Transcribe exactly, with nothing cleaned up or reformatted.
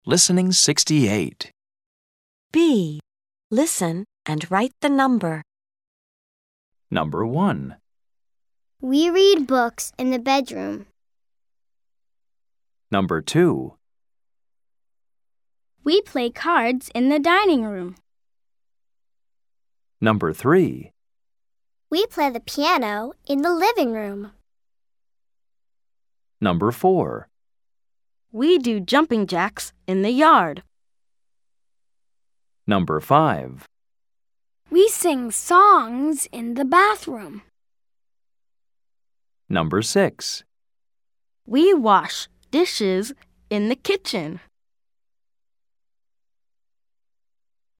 Listening sixty-eight. B. Listen and write the number. Number one. We read books in the bedroom. Number two. We play cards in the dining room. Number three. We play the piano in the living room. Number four. We do jumping jacks in the yard. Number five. We sing songs in the bathroom. Number six. We wash dishes in the kitchen.